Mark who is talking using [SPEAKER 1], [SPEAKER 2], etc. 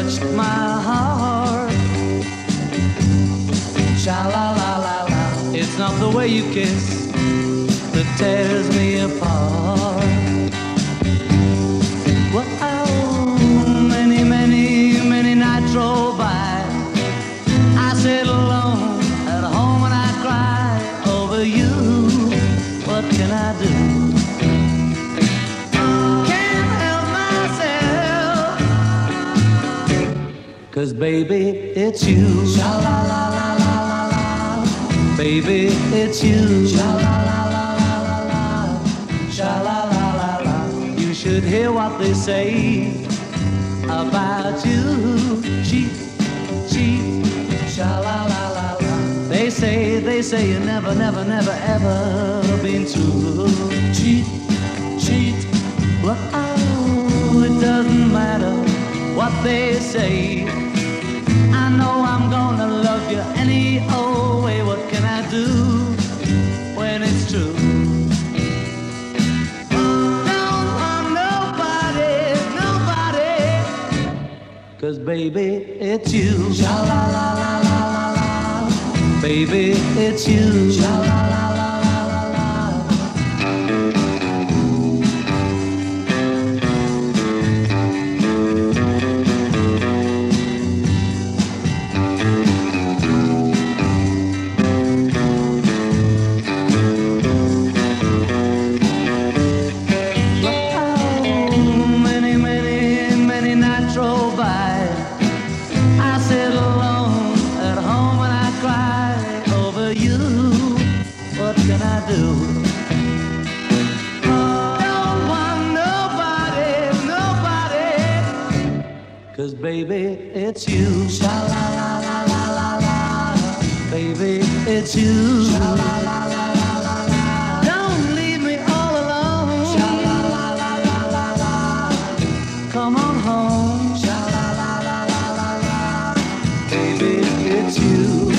[SPEAKER 1] touched my heart. Sha la la la la. It's not the way you kiss that tears me apart. Well, many, many, many nights roll by. I sit alone at home and I cry over you. What can I do? Can't help myself. 'Cause baby, it's you. Sha la la la la la la. Baby, it's you. Sha la la la la la la. Sha la la la la. You should hear what they say about you. Cheat, cheat. Sha la la la la. They say you never, never, never, ever been true. Cheat, cheat. Well, oh, it doesn't matter what they say. I know I'm gonna love you any old way. What can I do when it's true? Don't want nobody, nobody. 'Cause baby, it's you. Sha la la la la la la. Baby, it's you. Sha la la la la la la. Many, many, many nights roll by. I sit alone at home and I cry over you. What can I do? Don't want nobody, nobody. 'Cause baby, it's you. Sha la la la la la la. Baby, it's you. Sha la la la la la la. Don't leave me all alone. Sha la la la la la la. Come on home. Sha la la la la la la. Baby, it's you.